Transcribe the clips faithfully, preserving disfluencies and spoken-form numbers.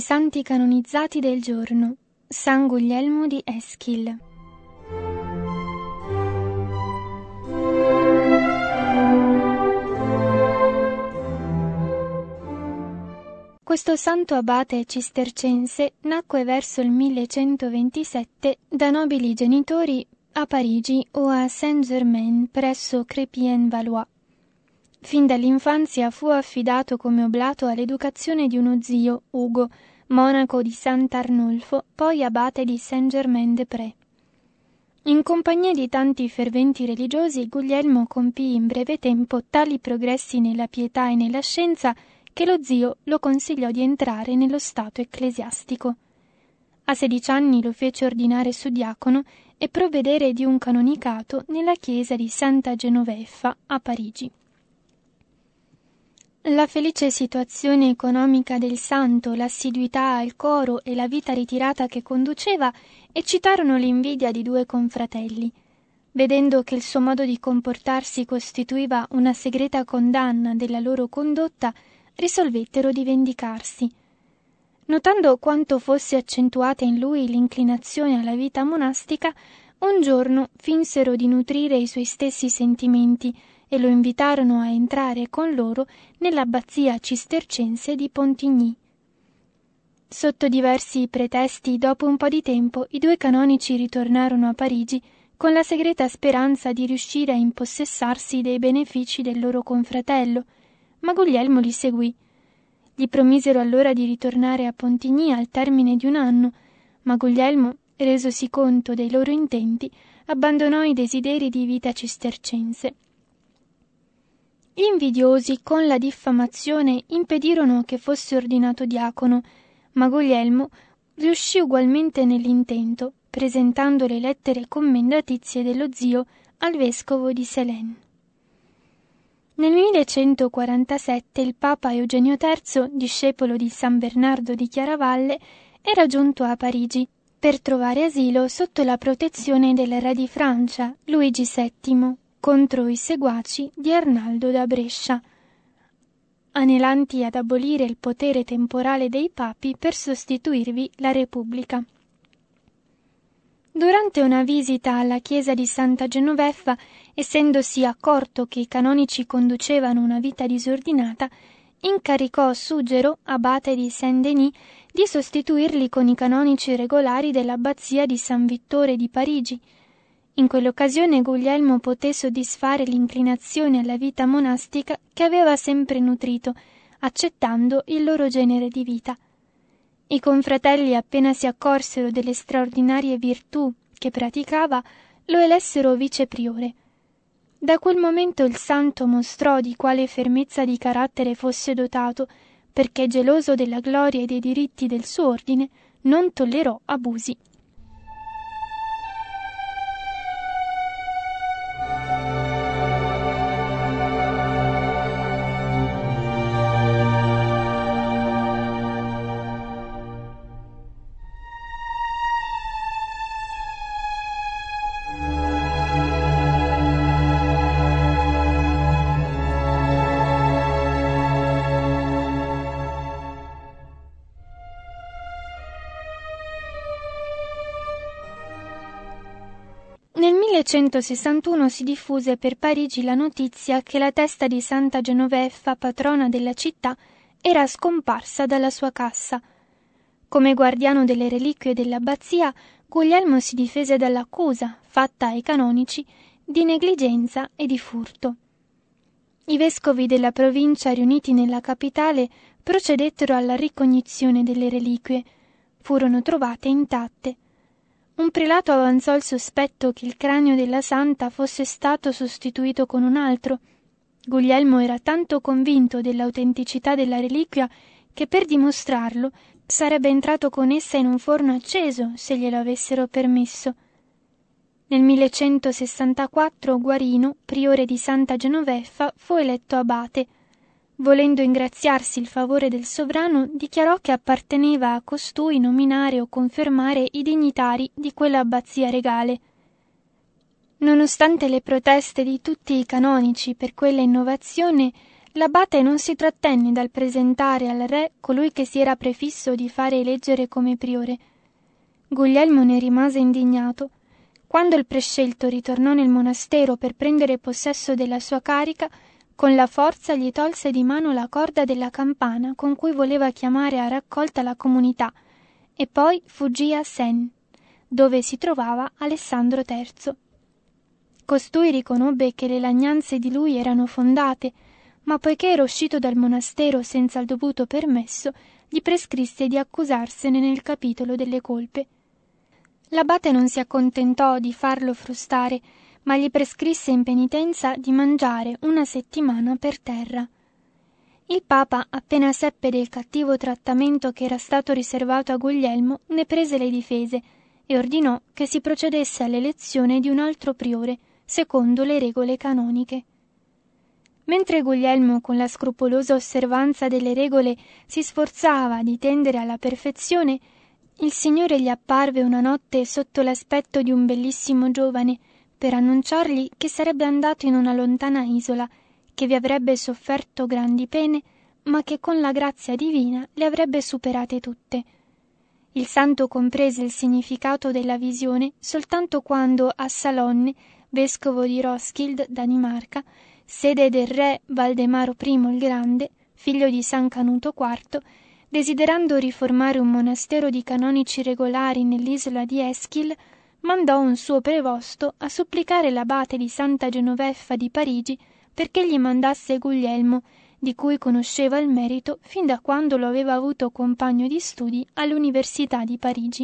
santi canonizzati del giorno. San Guglielmo di Eschil. Questo santo abate cistercense nacque verso il millecentoventisette da nobili genitori a Parigi o a Saint-Germain presso Crépy-en-Valois. Fin dall'infanzia fu affidato come oblato all'educazione di uno zio, Ugo, monaco di Sant'Arnolfo, poi abate di Saint-Germain-des-Prés. In compagnia di tanti ferventi religiosi, Guglielmo compì in breve tempo tali progressi nella pietà e nella scienza che lo zio lo consigliò di entrare nello stato ecclesiastico. A sedici anni lo fece ordinare suddiacono e provvedere di un canonicato nella chiesa di Santa Genoveffa a Parigi. La felice situazione economica del santo, l'assiduità al coro e la vita ritirata che conduceva eccitarono l'invidia di due confratelli. Vedendo che il suo modo di comportarsi costituiva una segreta condanna della loro condotta, risolvettero di vendicarsi. Notando quanto fosse accentuata in lui l'inclinazione alla vita monastica, un giorno finsero di nutrire i suoi stessi sentimenti e lo invitarono a entrare con loro nell'abbazia cistercense di Pontigny. Sotto diversi pretesti, dopo un po' di tempo, i due canonici ritornarono a Parigi con la segreta speranza di riuscire a impossessarsi dei benefici del loro confratello, ma Guglielmo li seguì. Gli promisero allora di ritornare a Pontigny al termine di un anno, ma Guglielmo, resosi conto dei loro intenti, abbandonò i desideri di vita cistercense. Gli invidiosi, con la diffamazione, impedirono che fosse ordinato diacono, ma Guglielmo riuscì ugualmente nell'intento, presentando le lettere commendatizie dello zio al vescovo di Célène. Nel millecentoquarantasette il Papa Eugenio terzo, discepolo di San Bernardo di Chiaravalle, era giunto a Parigi per trovare asilo sotto la protezione del re di Francia, Luigi settimo, contro i seguaci di Arnaldo da Brescia, anelanti ad abolire il potere temporale dei papi per sostituirvi la Repubblica. Durante una visita alla chiesa di Santa Genoveffa, essendosi accorto che i canonici conducevano una vita disordinata, incaricò Suggero, abate di Saint-Denis, di sostituirli con i canonici regolari dell'abbazia di San Vittore di Parigi. In quell'occasione Guglielmo poté soddisfare l'inclinazione alla vita monastica che aveva sempre nutrito, accettando il loro genere di vita. I confratelli, appena si accorsero delle straordinarie virtù che praticava, lo elessero vicepriore. Da quel momento il santo mostrò di quale fermezza di carattere fosse dotato, perché, geloso della gloria e dei diritti del suo ordine, non tollerò abusi. Nel millecentosessantuno si diffuse per Parigi la notizia che la testa di Santa Genoveffa, patrona della città, era scomparsa dalla sua cassa. Come guardiano delle reliquie dell'abbazia, Guglielmo si difese dall'accusa, fatta ai canonici, di negligenza e di furto. I vescovi della provincia, riuniti nella capitale, procedettero alla ricognizione delle reliquie. Furono trovate intatte. Un prelato avanzò il sospetto che il cranio della santa fosse stato sostituito con un altro. Guglielmo era tanto convinto dell'autenticità della reliquia che per dimostrarlo sarebbe entrato con essa in un forno acceso se glielo avessero permesso. Nel millecentosessantaquattro Guarino, priore di Santa Genoveffa, fu eletto abate. Volendo ingraziarsi il favore del sovrano, dichiarò che apparteneva a costui nominare o confermare i dignitari di quell'abbazia regale. Nonostante le proteste di tutti i canonici per quella innovazione, L'abate non si trattenne dal presentare al re colui che si era prefisso di fare eleggere come priore. Guglielmo ne rimase indignato. Quando il prescelto ritornò nel monastero per prendere possesso della sua carica, con la forza gli tolse di mano la corda della campana con cui voleva chiamare a raccolta la comunità, e poi fuggì a Sens, dove si trovava Alessandro terzo. Costui riconobbe che le lagnanze di lui erano fondate, ma poiché era uscito dal monastero senza il dovuto permesso, gli prescrisse di accusarsene nel capitolo delle colpe. L'abate non si accontentò di farlo frustare, ma gli prescrisse in penitenza di mangiare una settimana per terra. Il Papa, appena seppe del cattivo trattamento che era stato riservato a Guglielmo, ne prese le difese e ordinò che si procedesse all'elezione di un altro priore, secondo le regole canoniche. Mentre Guglielmo, con la scrupolosa osservanza delle regole, si sforzava di tendere alla perfezione, il Signore gli apparve una notte sotto l'aspetto di un bellissimo giovane, per annunciargli che sarebbe andato in una lontana isola, che vi avrebbe sofferto grandi pene, ma che con la grazia divina le avrebbe superate tutte. Il santo comprese il significato della visione soltanto quando a Salonne, vescovo di Roskilde, Danimarca, sede del re Valdemaro primo il Grande, figlio di San Canuto quarto, desiderando riformare un monastero di canonici regolari nell'isola di Eschil, mandò un suo prevosto a supplicare l'abate di Santa Genoveffa di Parigi perché gli mandasse Guglielmo, di cui conosceva il merito fin da quando lo aveva avuto compagno di studi all'Università di Parigi.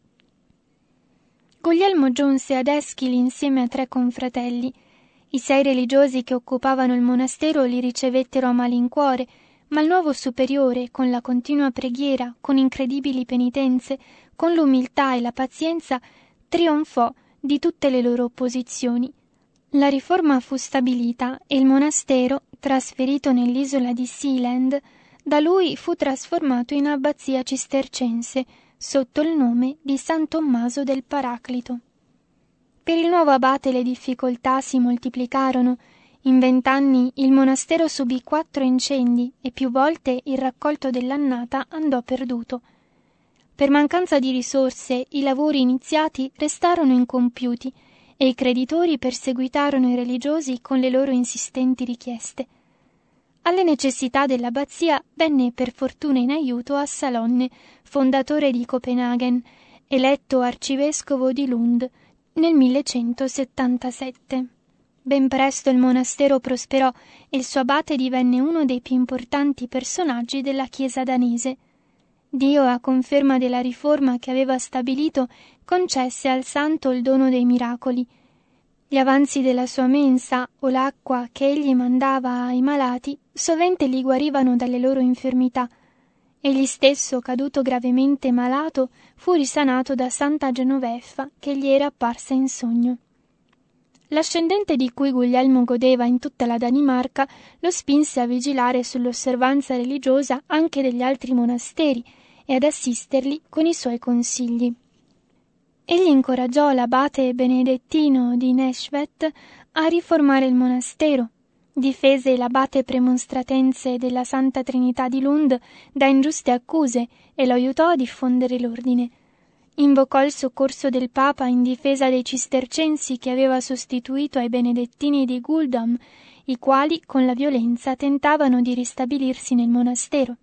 Guglielmo giunse ad Eschil insieme a tre confratelli. I sei religiosi che occupavano il monastero li ricevettero a malincuore, ma il nuovo superiore, con la continua preghiera, con incredibili penitenze, con l'umiltà e la pazienza, trionfò di tutte le loro opposizioni. La riforma fu stabilita e il monastero, trasferito nell'isola di Sealand, da lui fu trasformato in abbazia cistercense, sotto il nome di San Tommaso del Paraclito. Per il nuovo abate le difficoltà si moltiplicarono. In vent'anni il monastero subì quattro incendi e più volte il raccolto dell'annata andò perduto. Per mancanza di risorse i lavori iniziati restarono incompiuti e i creditori perseguitarono i religiosi con le loro insistenti richieste. Alle necessità dell'abbazia venne per fortuna in aiuto a Salonne, fondatore di Copenaghen, eletto arcivescovo di Lund nel millecentosettantasette. Ben presto il monastero prosperò e il suo abate divenne uno dei più importanti personaggi della Chiesa danese. Dio, a conferma della riforma che aveva stabilito, concesse al santo il dono dei miracoli. Gli avanzi della sua mensa o l'acqua che egli mandava ai malati sovente li guarivano dalle loro infermità. Egli stesso, caduto gravemente malato, fu risanato da Santa Genoveffa che gli era apparsa in sogno. L'ascendente di cui Guglielmo godeva in tutta la Danimarca lo spinse a vigilare sull'osservanza religiosa anche degli altri monasteri e ad assisterli con i suoi consigli. Egli incoraggiò l'abate benedettino di Næstved a riformare il monastero, difese l'abate premonstratense della Santa Trinità di Lund da ingiuste accuse e lo aiutò a diffondere l'ordine. Invocò il soccorso del Papa in difesa dei cistercensi che aveva sostituito ai benedettini di Guldam, i quali con la violenza tentavano di ristabilirsi nel monastero.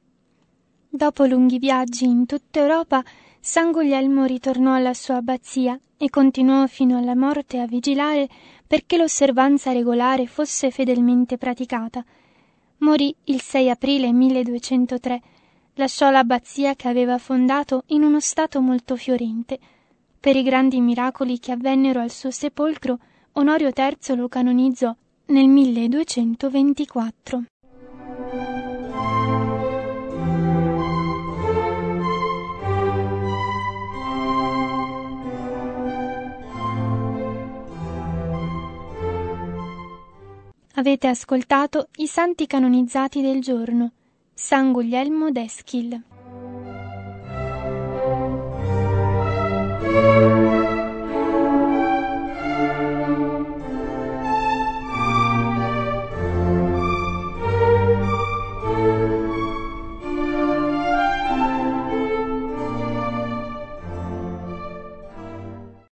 Dopo lunghi viaggi in tutta Europa, San Guglielmo ritornò alla sua abbazia e continuò fino alla morte a vigilare perché l'osservanza regolare fosse fedelmente praticata. Morì il sei aprile milleduecentotre. Lasciò l'abbazia che aveva fondato in uno stato molto fiorente. Per i grandi miracoli che avvennero al suo sepolcro, Onorio terzo lo canonizzò nel milleduecentoventiquattro. Avete ascoltato i santi canonizzati del giorno. San Guglielmo d'Eschil.